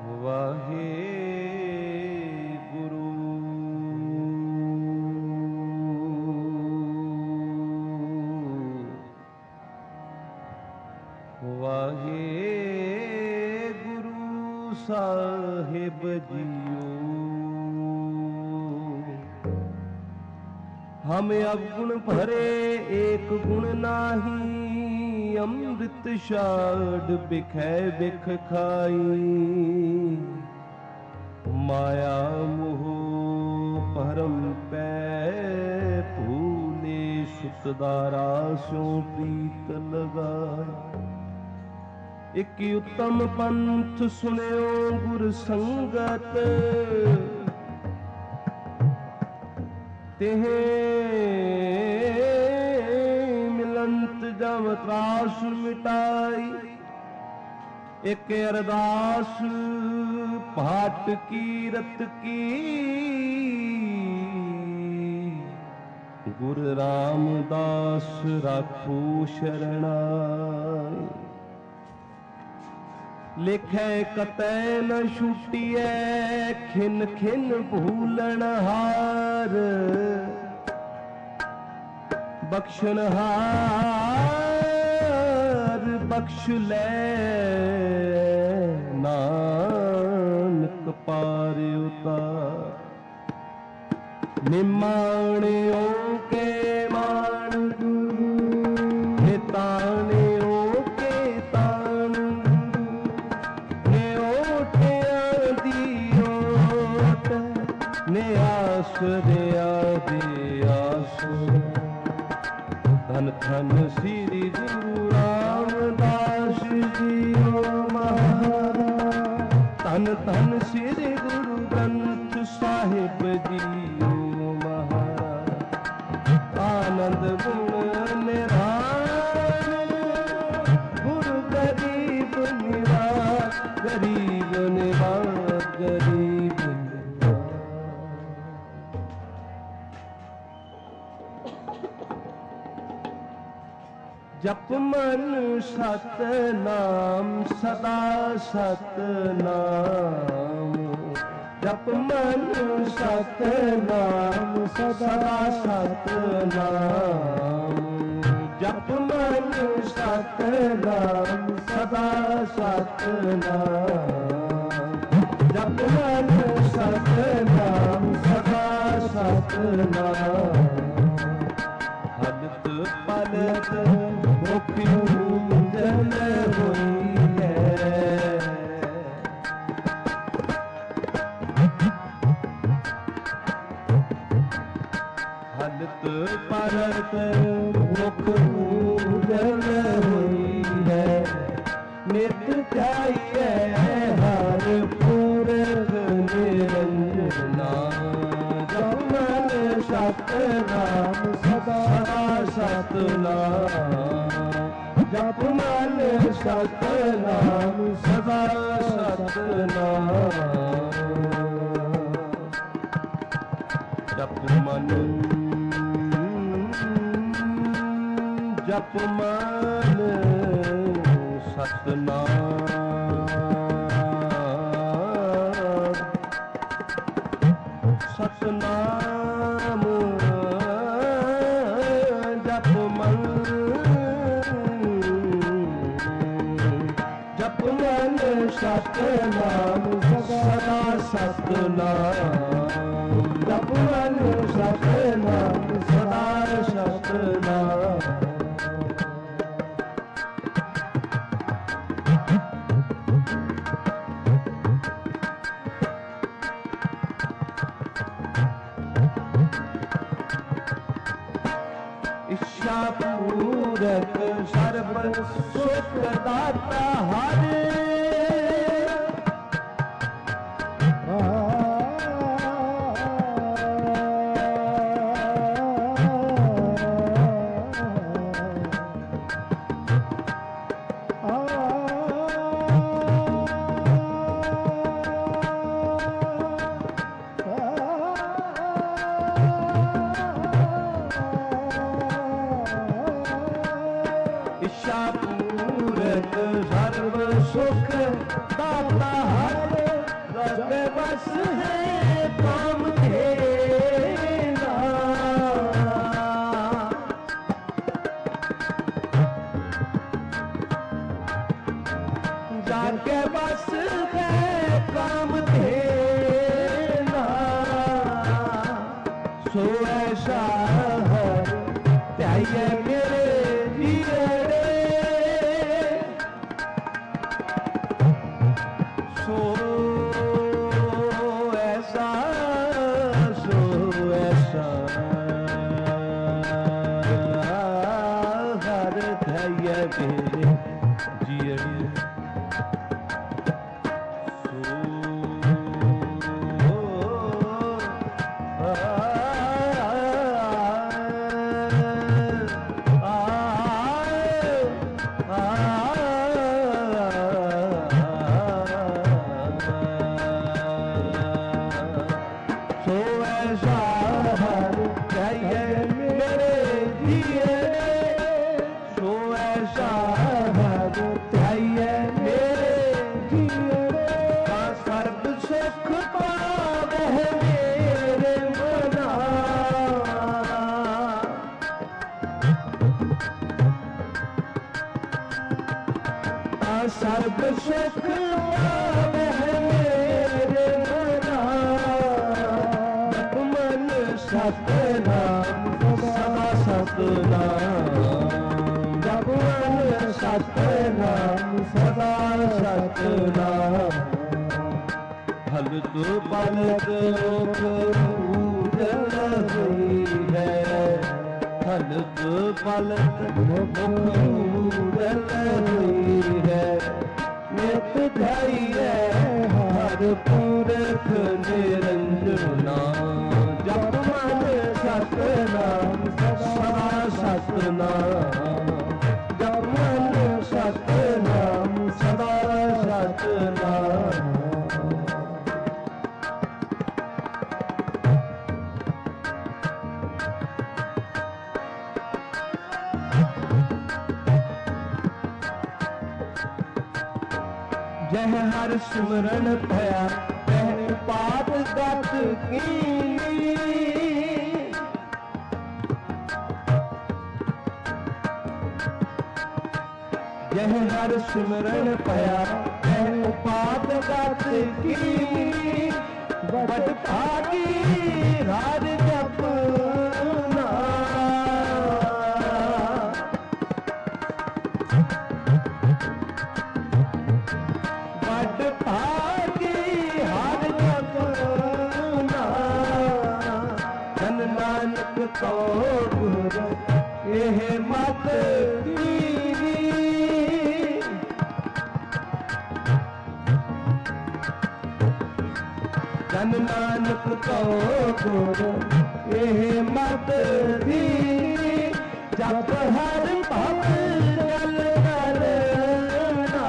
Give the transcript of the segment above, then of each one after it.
ਵਾਹਿਗੁਰੂ ਵਾਹਿਗੁਰੂ ਸਾਹਿਬ JIO. हम अवगुण भरे एक गुण नाही, अमृत छाड़ बिखै बिख खाई। माया मोह परम पै भूले, सुतदारा स्यों प्रीत लगाए। एक उत्तम पंथ सुनियो गुर संगत, तेहे मिलंत जम त्रास मिटाई। एक अरदास भाट कीरत की, गुरु रामदास राखो शरणाई। लिखै कतै न छुटिए, खिन खिन भूलन हार। बख्शन हार बख्श लै, नानक पार उतार। निमाणियों के मान गुरु, निताणियों के तान। ने आसरिया दे आसरा। धन धन श्री गुरु रामदास जीओ महाराज। धन धन श्री गुरु ग्रंथ साहिब जीओ महाराज। आनंद गुण निधान, गुरु गरीब निवास। गरीब निवास गरीब। जप मन सतनाम सदा सतनाम। जप मन सतनाम सदा सतनाम। जप मन सतनाम सदा सतनाम। जप मन सतनाम सदा सतनाम। हलत पलत मुख जन होई है। हलत पलत मुख जन होई है। नित चाहिए हर पूरन निरंजना। जप मन सतनाम सदा सतनाम। जप मन सतनाम सदा सतनाम। जप मन जप मन सतनाम सतनाम। जप मन जप मन सतनाम सदा सतनाम। जप मन सतनाम सदा सतनाम। इच्छा पूरक सर्व सुख दाता हरे। इच्छा पूरक सर्व सुख बस है काम देना, जाके बस है काम देना, सो ऐसा है चाहिए मेरे जिए सो ऐसा हर चाहिए मेरे जिए सर्ब सुख पावे मेरे मना, जप मन सतनाम सदा सतनाम, जप मन सतनाम सदा सतनाम, हलत पलत पूजन हुई है, हलत पलत पूजन हुई है, नित धैर्य हर पुरख निरंजना, जप मन सतनाम सदा सतनाम, जप मन सतनाम सदा सतनाम। जह हर सिमरन भया तह पात गत कीनी, जह हर सिमरन भया तह पात गत कीनी, बड़ भागी राज जपना, तो गुर यह मत दीनी, जन नानक तो गुर यह मत दीनी, जप हर भव जल करना,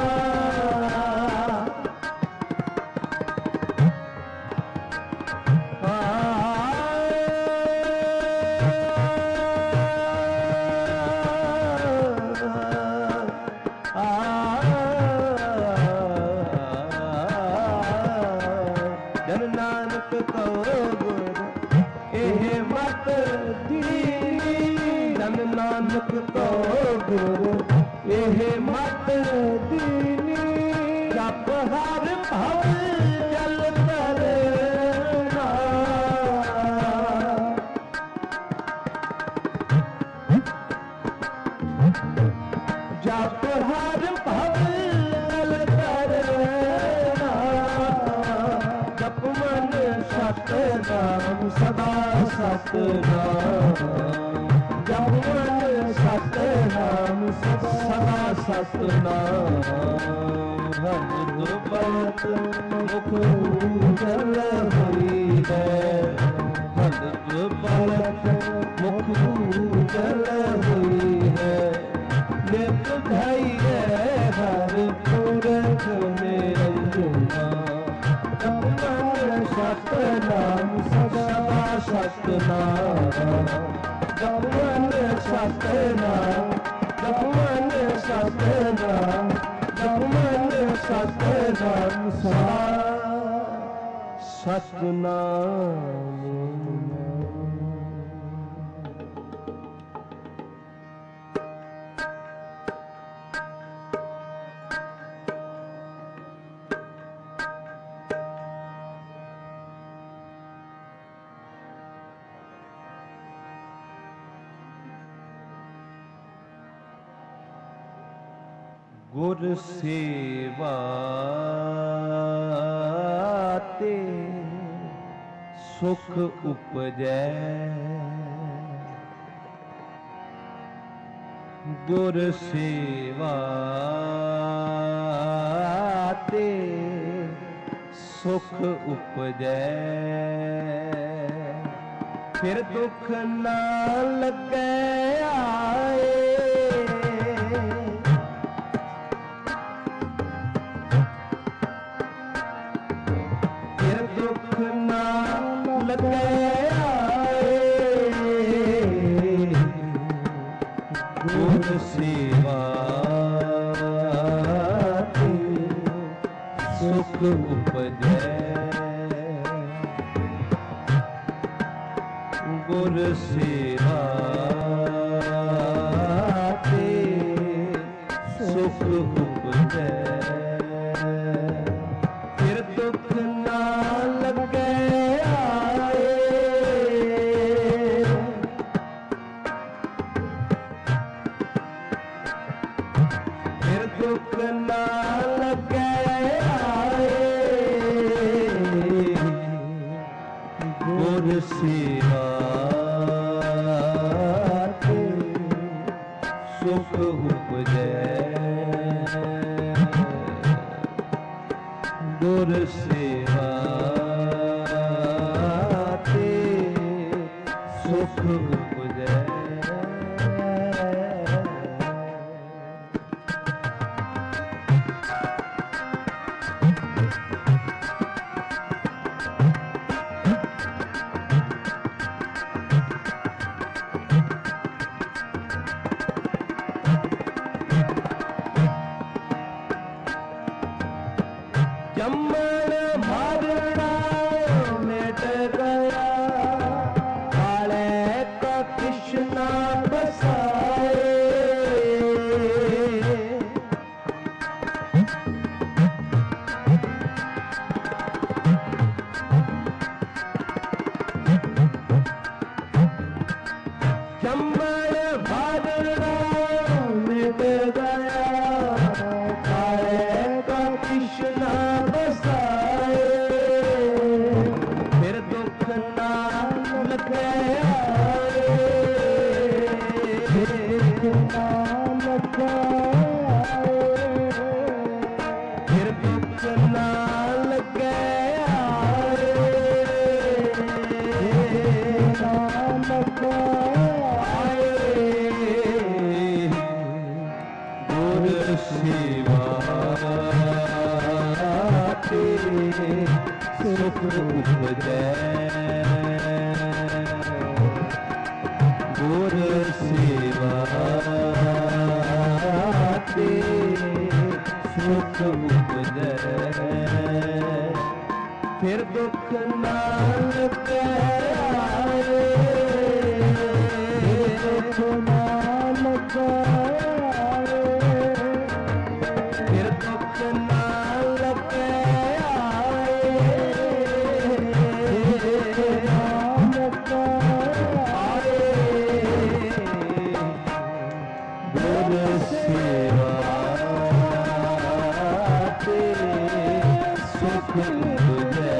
नानक तो गुर यह मत दीनी, जप हर भव जल तरना, जप हर भव जल तरना, जप मन सतनाम सदा सतनाम, जप मन सतनाम सदा सतनाम, हम दुपत मुख उजल हुई है, हम दुपत मुख उजल हुई है, नित धैर्य हर पुरख निरंजना, जप मन सतनाम सदा सतनाम, जप मन सतनाम, जप मन सतनाम, जप मन सतनाम सदा सतनाम गुर सेवा ते सुख उपजै गुर सेवा ते सुख उपजै फिर दुख ना लगे आए गुर सेवा सुख उपजै गुर सेवा सुख उपजै फिर दुख ना लगे दुख ना लगे आए गुर सेवा सुख उपजै गुर सेवा सुख उपजै जम्मन मारना मिट गया काले का कृष्णा बसाए जम्मन मारना मिट गया काले का कृष्णा फिर दुख ना लगे फिर दुख ना लगे गुर सेवा सुख उपजै गुर सेवा सुख उपजै फिर दुख ना लगे दुख ना लगे फिर दुख ना लगे गुर सेवा सुख उपजै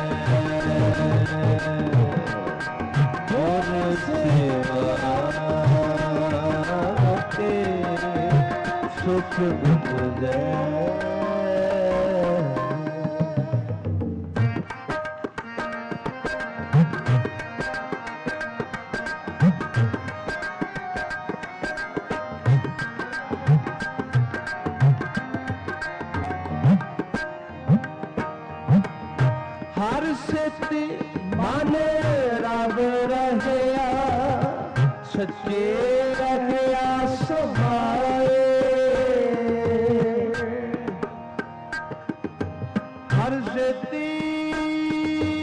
गुर सेवा सुख उपजै हर सिद्धि मन रब रहया सच्चे रहया समाए हर सिद्धि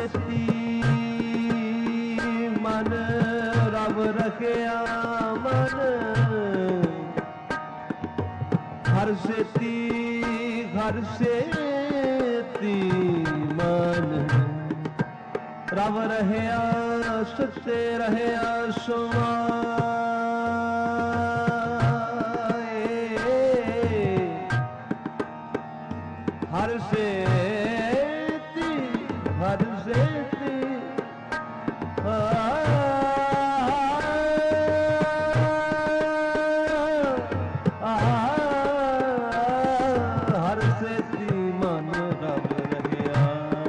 ਸੇਤੀ ਮਨ ਰਵ ਰਖਿਆ ਮਨ ਹਰ ਸੇਤੀ ਮਨ ਰਵ ਰਹਿਆ ਸੁਤੇ ਰਹਿਆ ਸੁਮਾਏ ਹਰ ਸੇਤੀ ਹਰ ਸੇਤੀ ਮਨ ਰਵ ਰਹਿਆ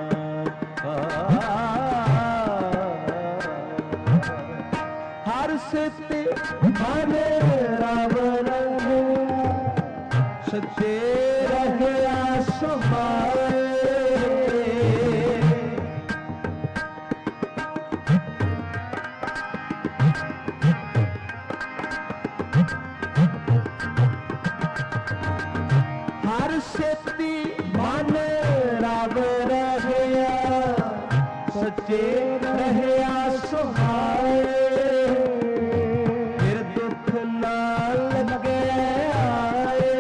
ਹਰ ਸੇਤੀ ਮਨ ਰਵ ਰਹਿਆ ਸੱਚੇ ਰਹਿਆ ਸੁਭਾਏ ਹਰ ਸੇਤੀ ਮਨ ਰਵ ਰਹਿਆ ਸੱਚੇ ਰਹਿਆ ਸੁਭਾਏ ਫਿਰ ਦੁੱਖ ਨਾ ਲੱਗੇ ਆਏ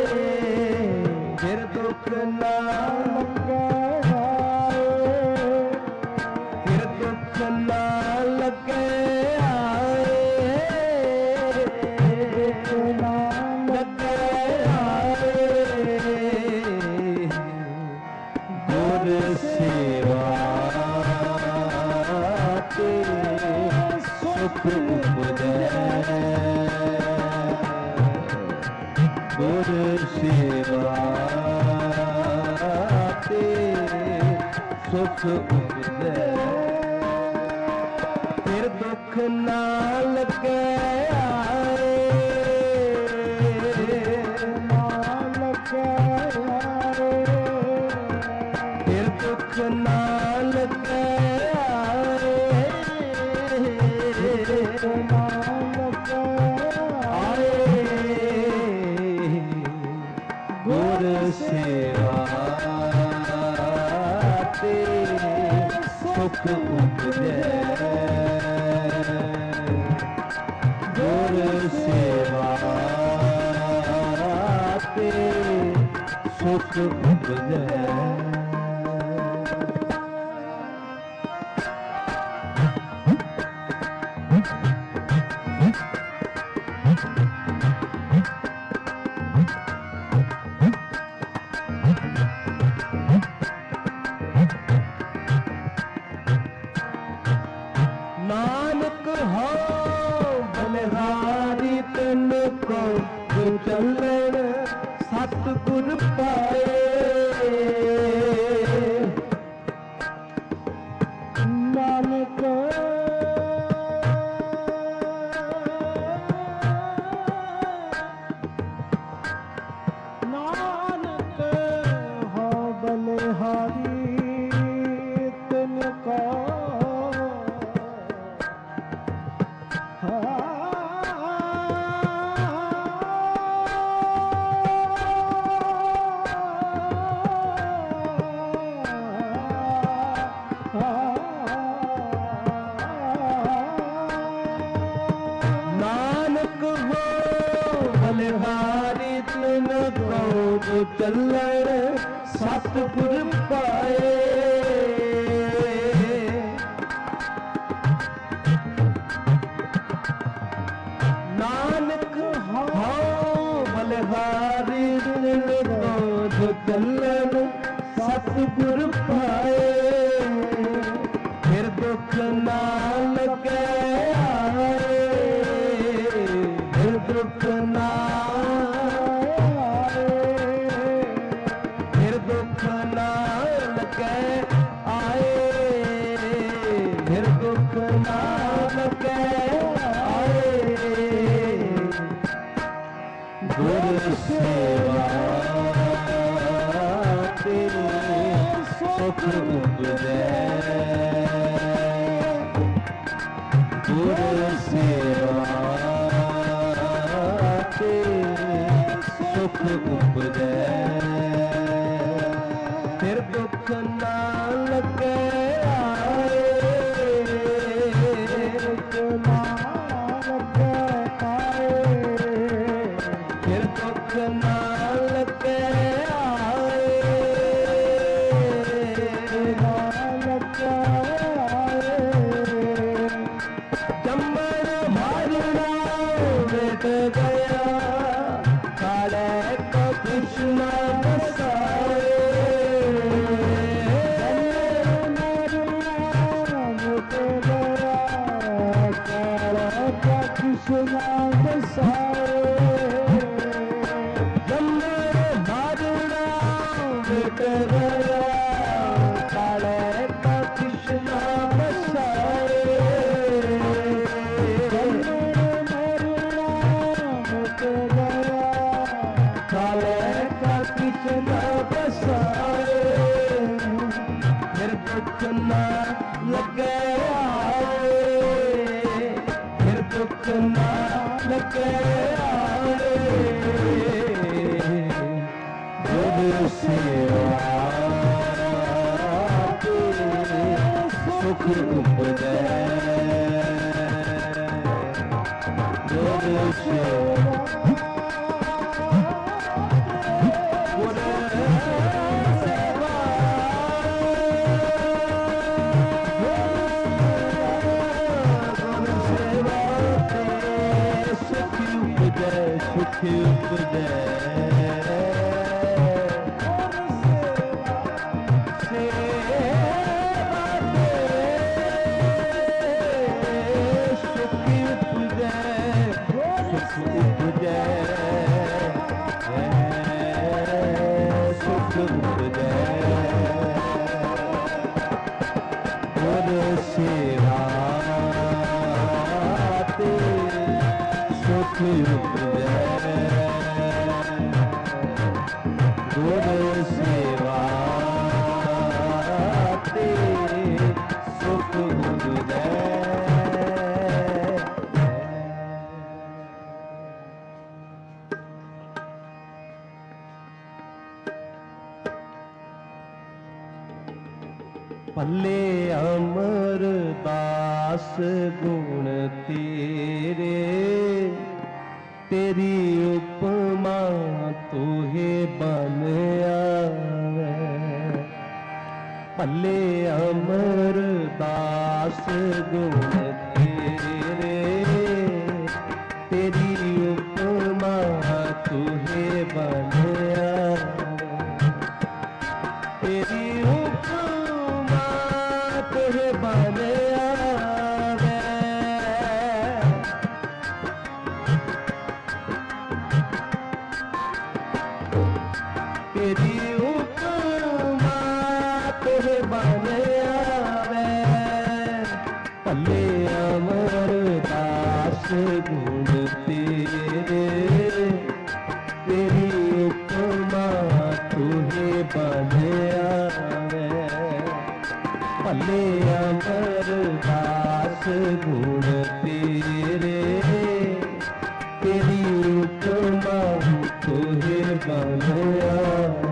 ਫਿਰ ਦੁੱਖ ਨਾ ਲੱਗੇ ਆਏ ਫਿਰ ਦੁੱਖ ਨਾ ਲੱਗੇ ਆਏ ਗੁਰ ਸੇਵਾ ਤੇ ਸੁਖ ਉਪਜੈ ਗੁਰ ਸੇਵਾ ਤੇ ਸੁਖ ਉਪਜੈ ਫਿਰ ਦੁੱਖ ਨਾ ਲੱਗੇ ਆਏ ਫਿਰ ਦੁੱਖ ਨਾ ਲੱਗੇ ਆਏ ਗੁਰ ਸੇਵਾ ਤੇ ਸੁਖ ਉਪਜੈ ਗੁਰ ਸੇਵਾ ਤੇ ਸੁਖ ਉਪਜੈ ਨਾਨਕ ਹੋ ਬਲਿਹਾਰੀ ਤਨ ਕੋ ਜੋ ਚੱਲਣ ਸਤਿਗੁਰ ਪਾਏ ਨਾਨਕ ਨਾਨਕ ਹੋ ਬਲਿਹਾਰੀ ਤਨ ਕੋ ਨਾਨਕ ਹੋ ਬਲਿਹਾਰੀ ਤਨ ਕੋ ਜੋ ਚੱਲਣ ਸਤਿਗੁਰ ਪਾਏ ਨਾਨਕ ਹੋ ਬਲਿਹਾਰੀ ਤਨ ਕੋ ਜੋ ਚੱਲਣ ਸਤਿਗੁਰ ਪਾਏ ਫਿਰ ਦੁੱਖ ਨਾ ਲੱਗੇ ਆਏ ਫਿਰ ਦੁੱਖ ਨਾ ਆਏ ਫਿਰ ਦੁੱਖ ਨਾ ਲੱਗੇ ਆਏ ਫਿਰ ਦੁੱਖ ਨਾ ਲੱਗੇ ਆਏ ਗੁਰ ਸੇਵਾ ਤੇ ਸੁਖ ਉਪਜੈ ਗੁਰ ਸੇਵਾ ਤੇ मिट गया काले को कृष्ण बसाए मिट गया काले को कृष्ण बसाए मारना मिट गया काले को कृष्ण बसाए फिर दुख न लगे फिर दुख न लगे गुरु सेवा सुख उपजे गुरु सेवा सुख उपजे पल्ले अमर दास गुण तेरे तेरी उपमा तुहे बन आवे पल्ले अमर दास गुण तेरे तेरी उपमा तुहे बन आवे तेरी उपमा तुहे बन आवे तेरी उपमा तुहे बन आवे पल्ले अमर दास गुण तेरे तेरी उपमा तुहे बन आवे पल्ले अमर दास गुण तेरे तेरी उपमा तुहे बन आवे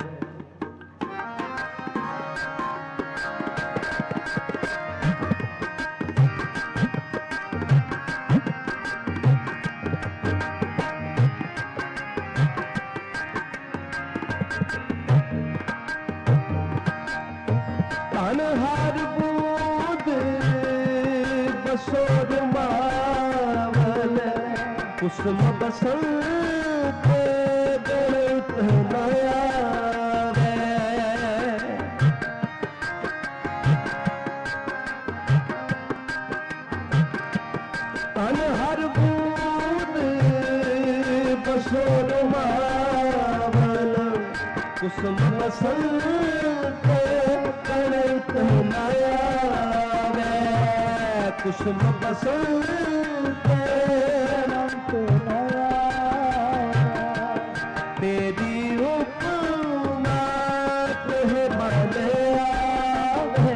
हर बूंद बसोर मावल कुसुम बसंत गणित नयावे तन हर बूंद बसोर मावल कुसुम बसंत गणित नयावे कुसुम बसंत गणित नयावे तेरी उपमा तुहे बन आवे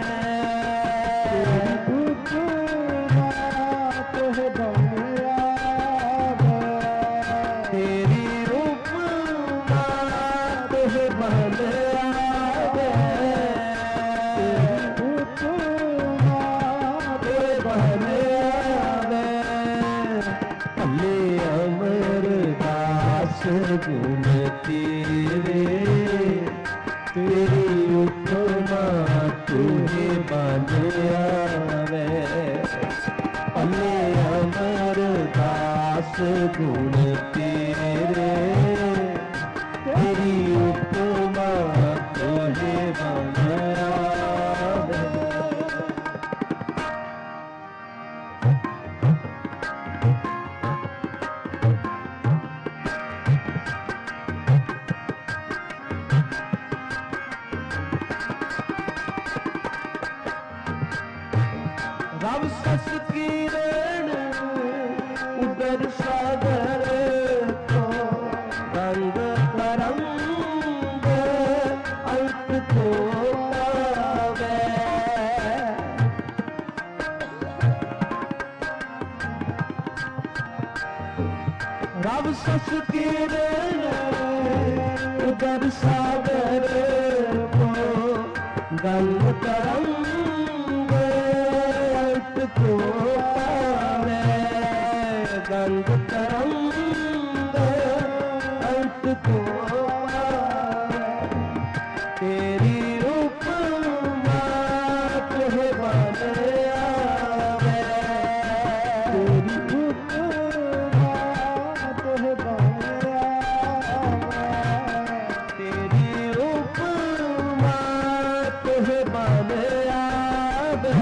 तेरी उपमा तुहे बन आवे तेरी उपमा तुहे बन आवे गुण तेरे तेरी उपमा तुहे बन आवे पल्ले अमर दास गुण तेरे, तेरी उपमा तुझे बनाया। रव सस किरण उदर सागर को, रंग तरंग अंत को पावे। रव सस किरण उदर सागर को, रंग तरंग को पावे। गंग तरंग अंत को पावे। तेरी उपमा तुझे बन आवे। तेरी उपमा तुझे बन आवे। तेरी उपमा तुझे बन आवे।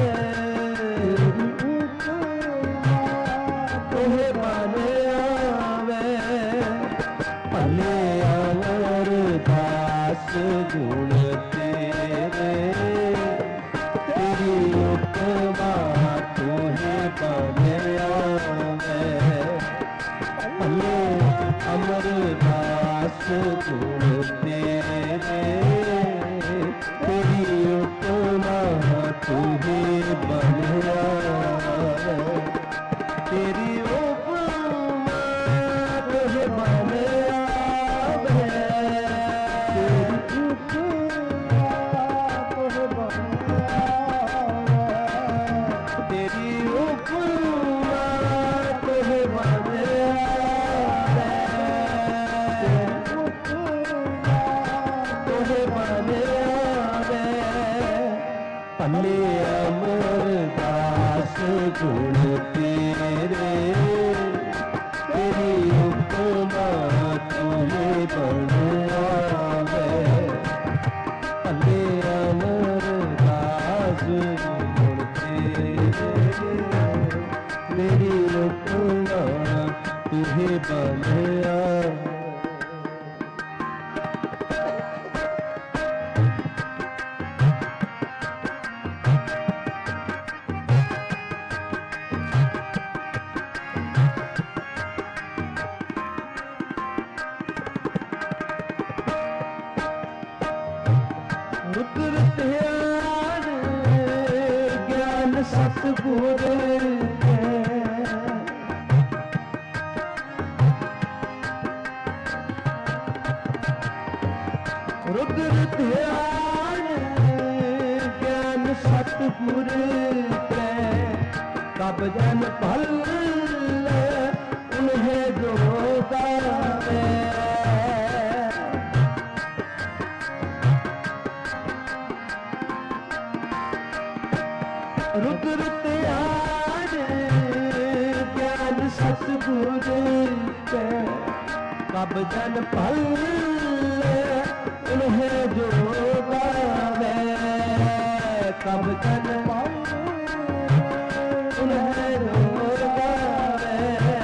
भले अमर दास गुण तेरे, तेरी उपमा तुझे बन आवे। भले अमर दास गुण तेरे, तेरी उपमा तुझे बन आवे। तेरी उपमा तुझे बन आवे। तेरी उपमा तुझे बन आवे। तेरी उपमा तुझे बन आवे। तेरी उपमा तुझे बन आवे। भले अमर दास गुण तेरे, तेरी उपमा तुझे बन आवे। भले अमर दास गुण तेरे, तेरी उपमा तुझे बन आवे। रुद्र ध्यान ज्ञान सतगुर रुद्र ध्यान ज्ञान सतगुर कब जन फल उन्हें जो गावे। रुद्र ध्यान ज्ञान सतगुर कब जन फल उन्हें जो गावे। कब जन फल उन्हें जो गावे।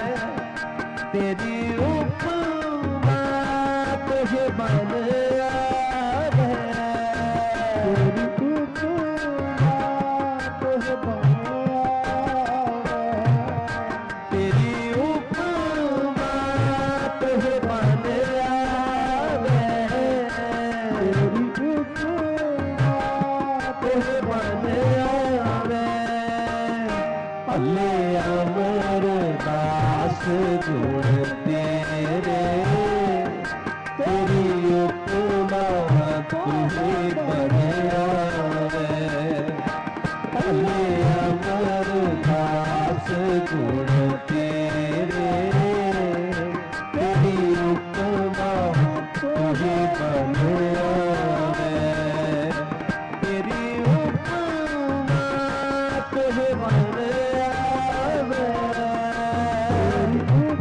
तेरी उपमा तुझे बन आवे। तेरी उपमा तुझे बन आवे। तेरी उपमा तुझे बन आवे। तेरी उपमा तुझे बन आवे। भले अमर दास गुण तेरे, तेरी उपमा तुझे बन आवे। भले अमर दास गुण तेरे, तेरी उपमा तुझे बन आवे। तेरी उपमा तुझे बन आवे।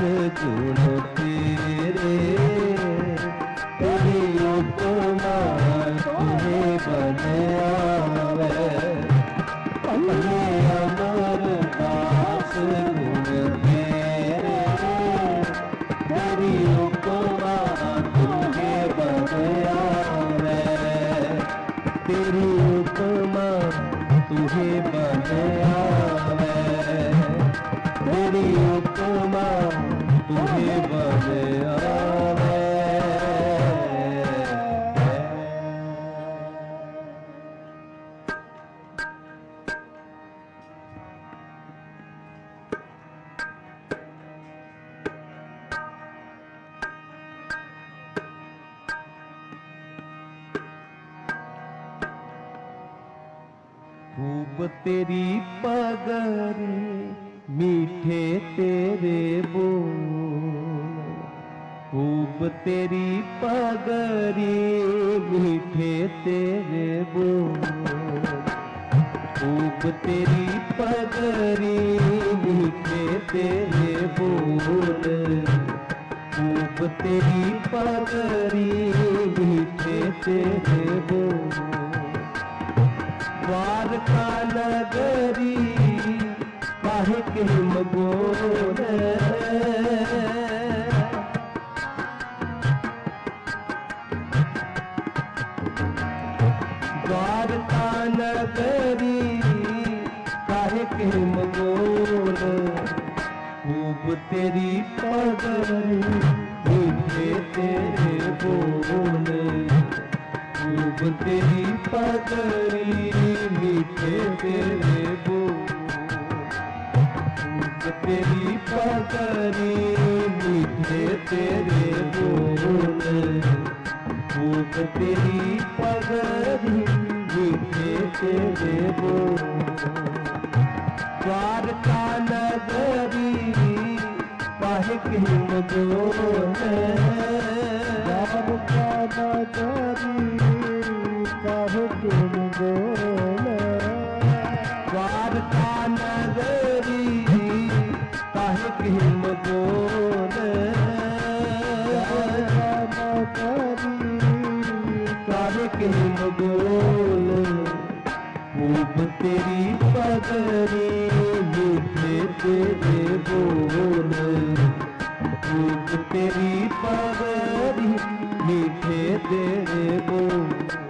गुण तेरे, तेरी उपमा तुम्हें बन आवे। अपने अमर दास गुण तेरे, तेरी उपमा तुम्हें बन आवे। तेरी उपमा तुझे बन आवे, तेरी उपमा तुझे बन आवे। खूब तेरी पगरी मीठे तेरे बोल, खूब तेरी पगरी मीठे तेरे बोल, खूब तेरी पगरी मीठे तेरे बोल, खूब तेरी पगरी मीठे तेरे बोल। द्वारका नगरी काहे के मगोर, द्वारका नगरी काहे के मगोर। खूब तेरी पगरी मीठे तेरे बोल, खूब तेरी पगरी मीठे तेरे बोल, खूब तेरी पगरी मीठे तेरे बोल, खूब तेरी पगरी मीठे तेरे बोल। द्वारका नगरी काहे के मगोर, द्वारका नगरी काहे के मगोर, द्वारका नगरी काहे के मगोर, द्वारका नगरी काहे के मगोर। खूब तेरी पगरी मीठे तेरे बोल, खूब तेरी पगरी मीठे तेरे बोल।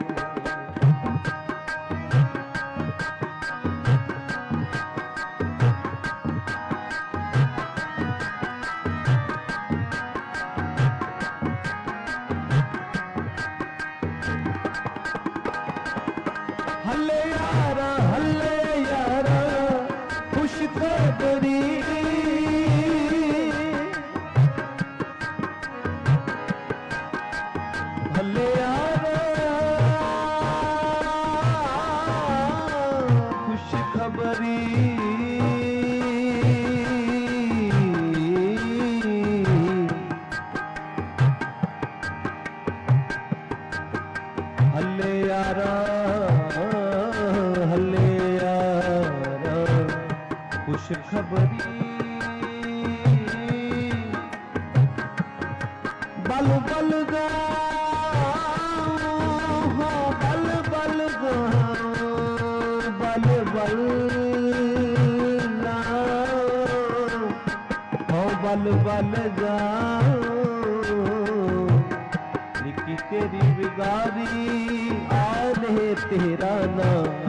हल्ले यारा खुश खबरी, हल्ले यारा खुश खबरी। हल्ले यारा खुश खबरी, बल बल गाओ हो, बल बल गाओ, बल बल गाओ हो, बल बल गाओ। निकी तेरी बिगारी आने तेरा नाम,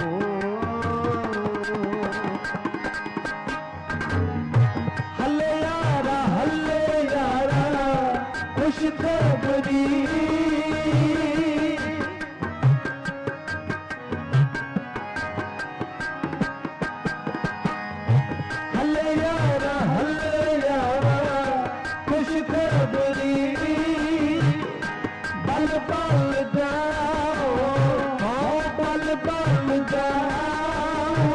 हल्ले यारा खुश खबरी, हल्ले यारा खुश खबरी। बल बल जाओ हो, बल बल जाओ,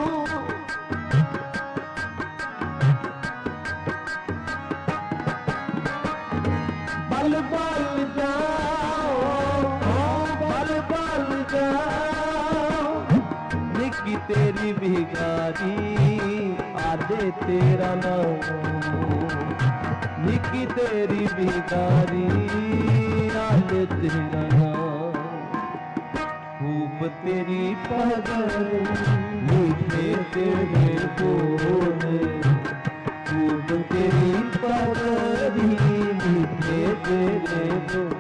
बल बल जाओ हो, बल बल जाओ। निकी तेरी भिखारी आदे तेरा नाम निकी तेरी बिगारी आदे तेरा नाम खूब तेरी पगल मीठे तेरे बोल खूब तेरी पगली मीठे तेरे बोल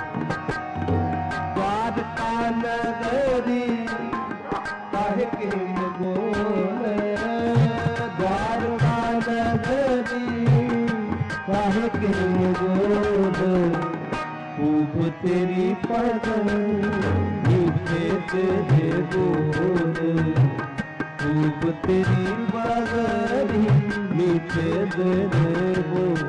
द्वारका नगरी काहे किम बोल द्वारका नगरी काहे किम बोल खूब तेरी पगल मीठे तेरे बोल खूब तेरी पगली मीठे तेरे बोल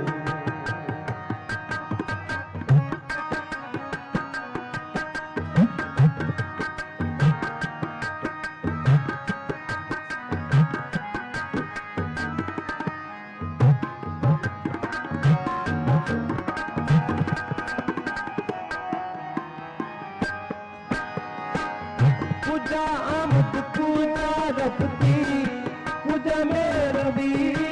पूजा आमद पूजा रखती पूजा मेरा भी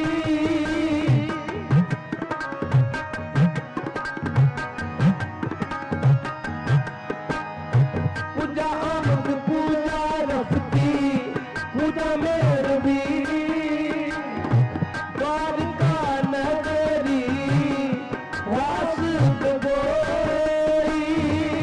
पूजा आमद पूजा रखती पूजा मेरा भी द्वारका नगरी वास गोई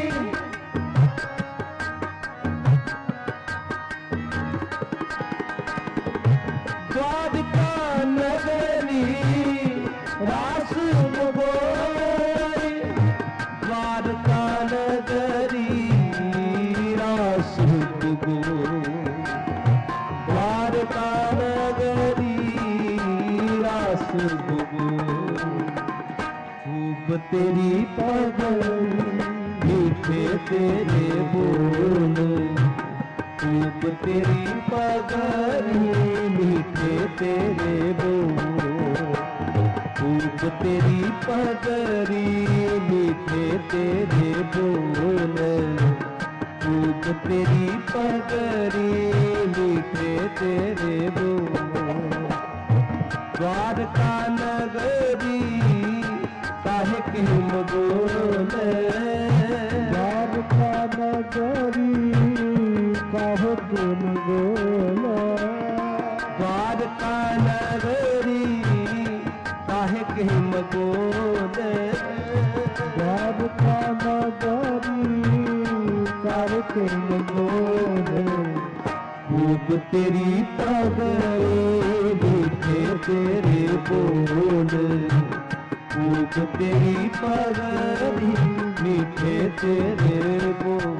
द्वारका नगरी रास गोई द्वारका नगरी रास गोई द्वारका नगरी रास गोई खूब तेरी पगल मीठे तेरे बोल खूब तेरी पगली मीठे तेरे बोल खूब तेरी पगली मीठे तेरे बोल खूब तेरी पगली मीठे तेरे बोल द्वारका नगरी काहे किम बोल द्वारका नगरी काहे किम बोल द्वारका नगरी काहे किम बोल द्वारका नगरी काहे किम बोल खूब तेरी पगली मीठे तेरे बोल खूब तेरी पगली मीठे तेरे बोल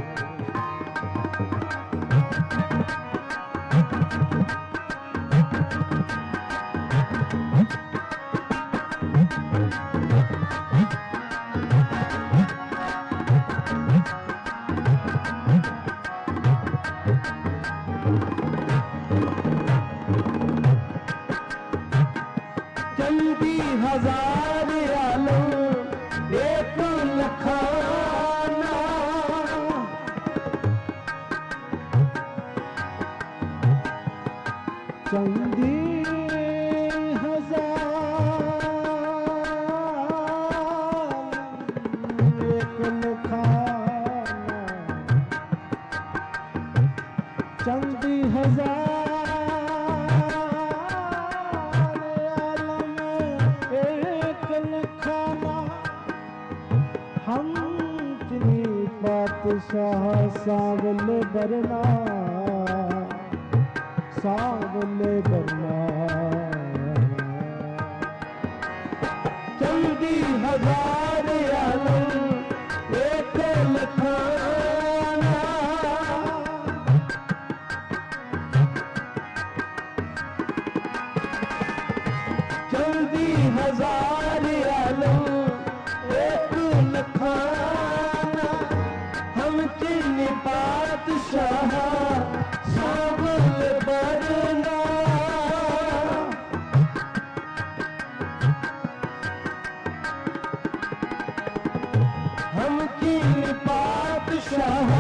चंदी हजार आलम एक लखाना चंदी हजार एक लखाना चंदी हजार हम तेरी बादशाह सावले बरना सावले बरना चंदी हजार आलम एक लखाना चंदी हजार आलम एक लखाना हम चिन्ह बादशाह सावल बरना हम चिन्ह बादशाह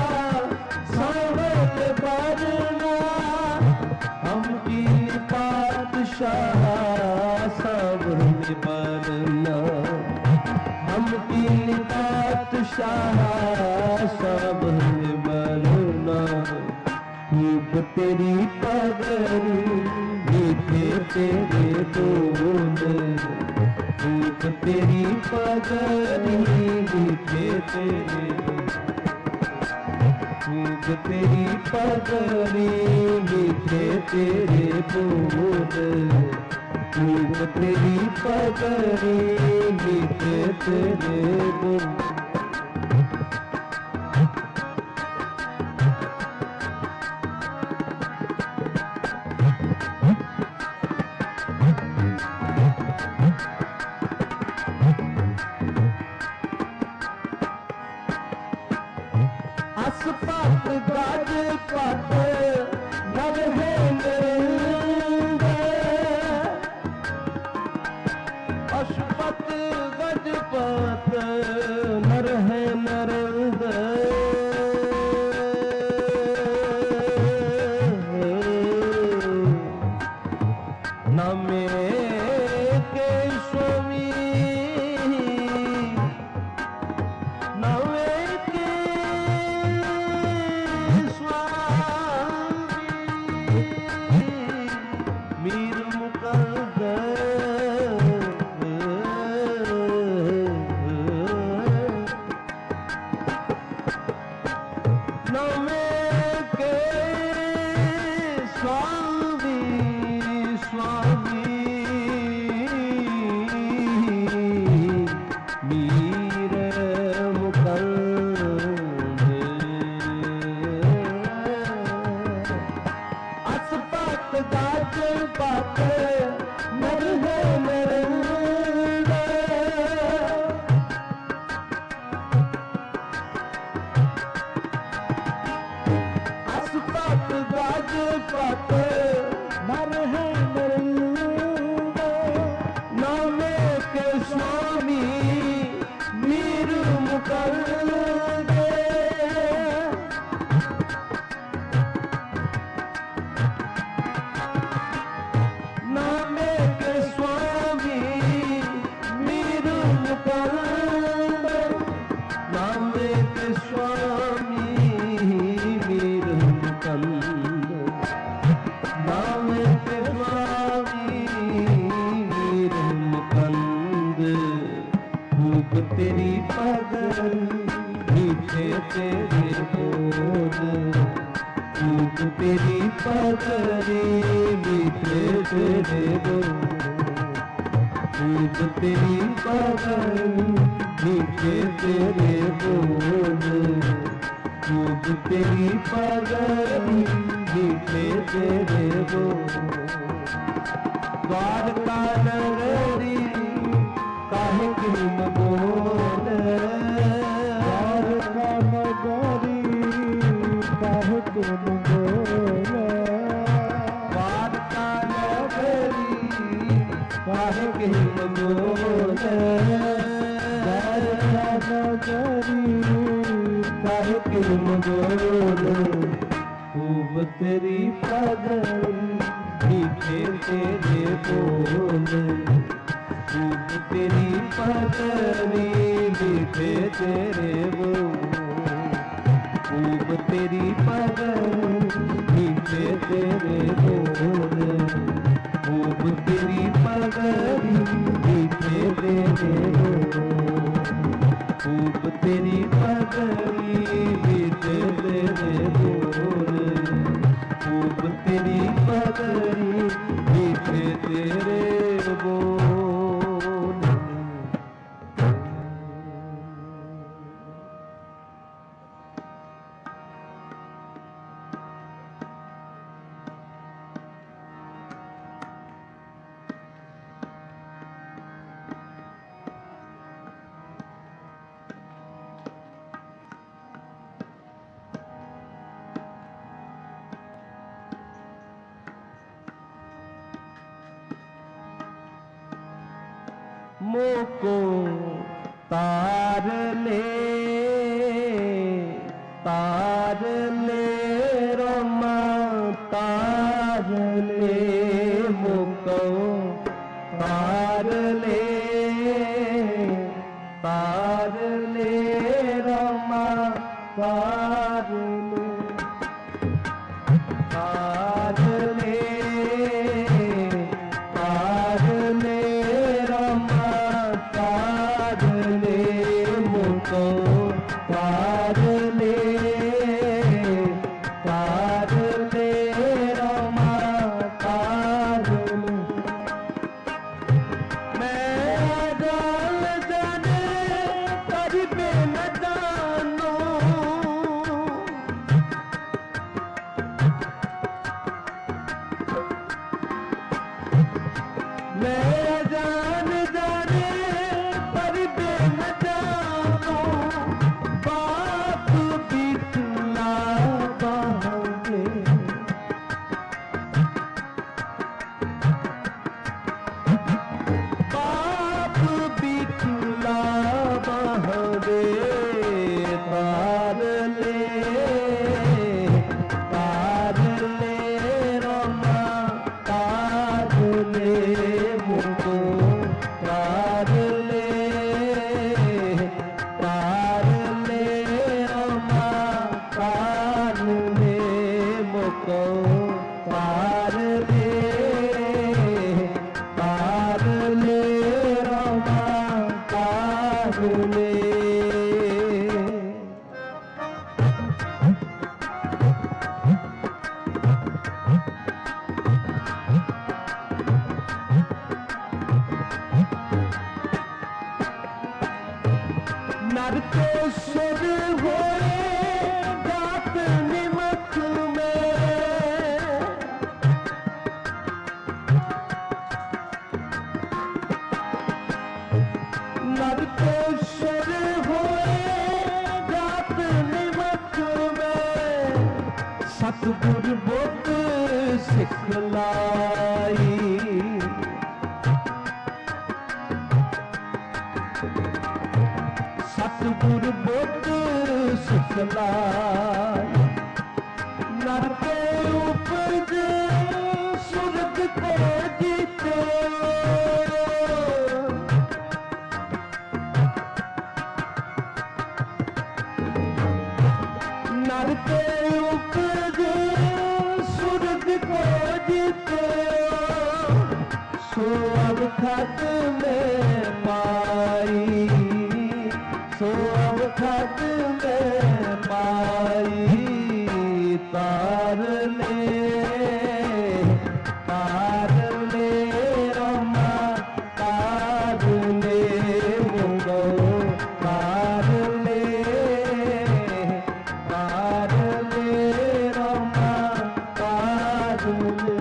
सावल बरना हम चिन्ह बादशाह शाह सब निबरना, हम तीन बादशाह सब निबरना। रूप तेरी पगड़ी मीठे तेरे बोल, रूप तेरी पगड़ी मीठे तेरे, रूप तेरी पगड़ी मीठे तेरे बोल, रूप तेरी पगड़ी मीठे तेरे बोल। असपत गज पत नर है नरेंद्र, असपत गज पत नर है नरेंद्र। नामे के स्वामी, नामे के स्वामी, मीर मुकद्दर, नामे के स्वामी, स्वामी मीर मुकद्दर। असपत गज पत नर है नरेंद्र, असपत गज पत नर है नरेंद्र। नामे के स्वामी मीर मुकद्दर, नामे के स्वामी मीर मुकद्दर, नामे के स्वामी मीर मुकद्दर, नामे के स्वामी मीर मुकद्दर। रूप तेरी पगड़ी मीठे तेरे बोल, रूप तेरी पगड़ी मीठे तेरे बोल, रूप तेरी पगड़ी मीठे तेरे बोल, रूप तेरी पगड़ी मीठे तेरे बोल। द्वारका नगरी काहे की न बोल, द्वारका नगरी काहे की न बोल, द्वारका नगरी काहे की न बोल, द्वारका नगरी काहे की न बोल। खूब तेरी पगड़ी मीठे तेरे बोल, खूब तेरी पगड़ी मीठे तेरे बोल, खूब तेरी पगड़ी मीठे तेरे बोल, खूब तेरी पगड़ी मीठे तेरे बोल, खूब तेरी पगड़ी मीठे तेरे बोल, खूब तेरी पगड़ी मीठे तेरे बोल। मोको तार ले रोमा तार ले, मोको पार ले रमा पार ले मुको पार ले रमा पार ले। मैं जान जाने करीबे न जानो मैं जान जाने करीबे न जानो बाप बिटला बांधे बाप बिटला बांधे तार ले रमा तार ले मुको तार ले रमा तार ले मुको तार ले रमा तार ले। नरकेश्वर होए जात निमक में नरकेश्वर होए जात निमक में सतगुर बुद्ध सिखलाई सतगुर बुद्ध सिखलाई नरके उपज सुरग को जीते नरके उपज सुरग को जीते सो अब खत में पाई सो अब खत में पाई तार ले रमा तार ले मुगो तार ले रमा तार ले।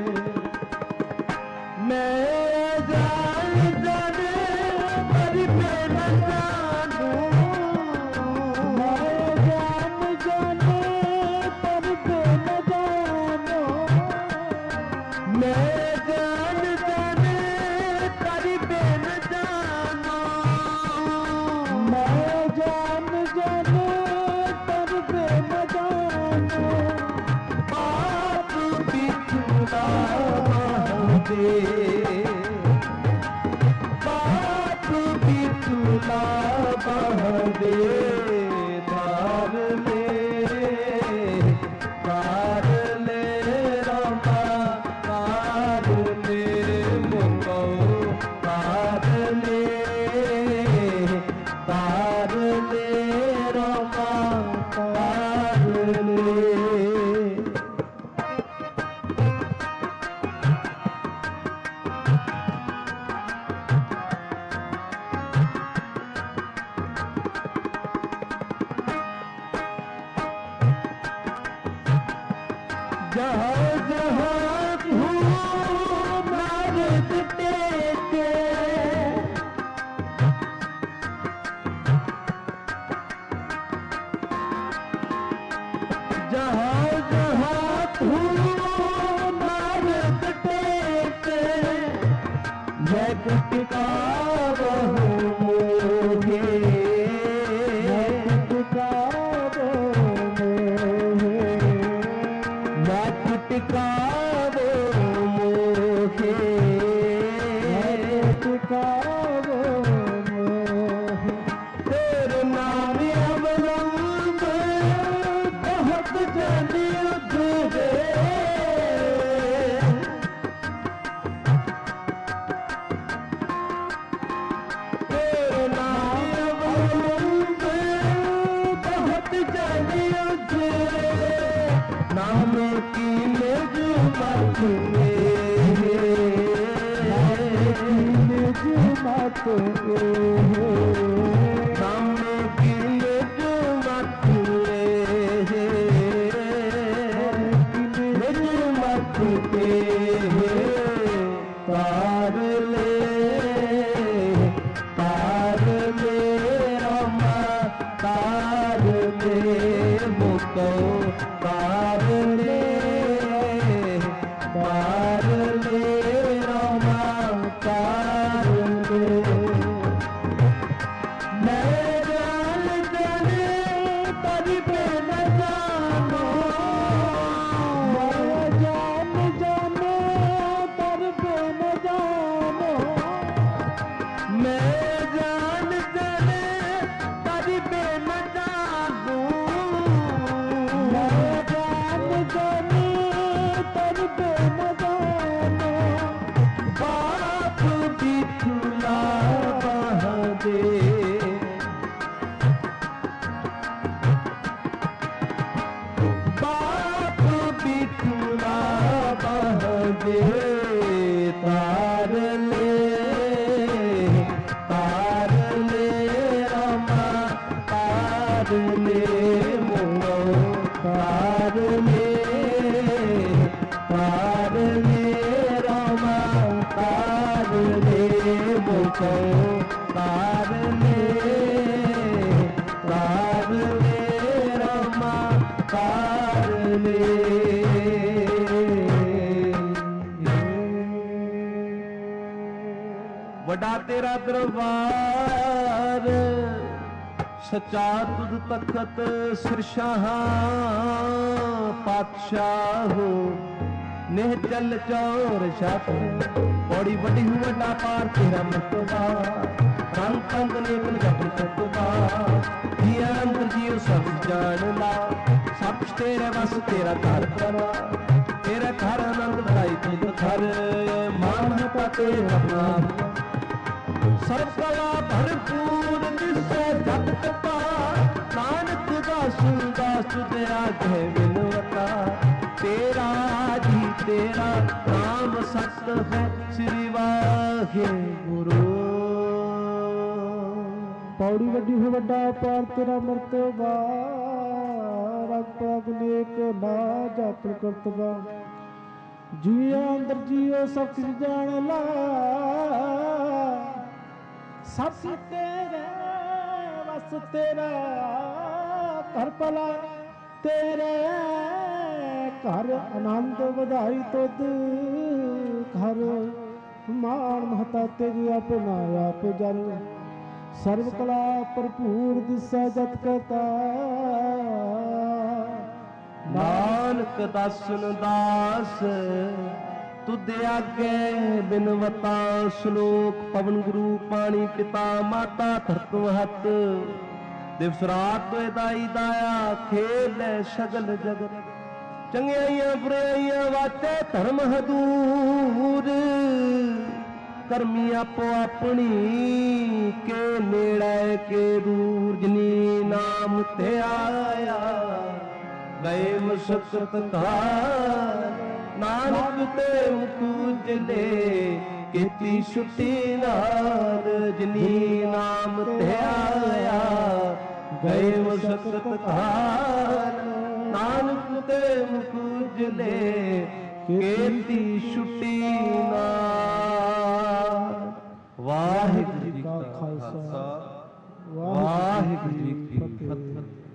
मैं जान जाने मरी पे न जानू मैं जान जाने पर पे न जानो मैं जान जाने करी पे न जानो मैं जान जाने पर पे न जानो बाप बिछुड़ा दे बाप बिछुड़ा दे तार ले रमा तार ले मुको तार ले रमा तार ले। जहाँ जहाँ धूम नारद टेके जहाँ जहाँ धूम नारद टेके जगत का बहु मोहे जगत का टिकावो मोहे टिकावो मोहे तेरे नाम अवलंब बहुत जन युद्ध है की निज मत सामने की निज मत निज मत के तार ले रामा तार ले मुको तार ले रामा तार ले मैं जान जाने तभी पे न जानो मैं जान जाने तभी पे न जानो मैं जान जाने तभी पे न जानो मैं जान जाने तभी पे न जानो बाप बिछुला दे बाप बिछुला दे तार ले रामा तार ले मोनो तार ले रामा तार ले मोको तार ले रामा तार ले वड्डा तेरा दरबार सच्चा तुझ तखत सिरशाह पातशाह नेह चल चौर छत बड़ी वड्डी हूँ वड्डा पार तेरा मस्तबा रंग तंग नेकन जप सतबा जिया अंतर जियो सब जान ला सब तेरे बस तेरा घर करा तेरा घर आनंद भाई तुझ घर मान का तेरा नाम सर्व कला भरपूर निश्चय जगत पार नानक दास दास तुझे आगे बिनवता तेरा जी तेरा नाम सत है श्री वाहे गुरु पौड़ी वड्डी हो वड्डा पार तेरा मर्तबा रग पग नेक ना जातल करतबा जिया अंदर जियो सब कुछ जान ला सब तेरे बस तेरा घर भला तेरे घर आनंद ਵਧਾਈ तुद घर मान महता तेरी अपना आप जल सर्व कला भरपूर दिसै जत कता नानक दासन दास तुद आगे बिनवता श्लोक पवन गुरु पानी पिता माता धरत महत दिवस रात तो दाई दाया खेल है सगल जगत चंगियाइयां बुराइयां वाचे धर्म हदूर करमी आपो अपनी के नेड़े के दूर जिनी नाम ते आया गए मुशक्कत का नानक ते मुकुजले ਕੀਤੀ ਛੁੱਟੀ ਨਾਲ ਜਿਨੀ ਨਾਮ ਤੇ ਆਇਆ ਗਏ ਮੁਸ਼ਕਤ ਘਾਰ ਨਾਨਕ ਤੇ ਮੁਕੁਜਲੇ ਕੀਤੀ ਛੁੱਟੀ ਨਾਲ। ਵਾਹਿਗੁਰੂ ਜੀ ਕਾ ਖਾਲਸਾ ਵਾਹਿਗੁਰੂ ਜੀ ਕੀ ਫਤਿਹ।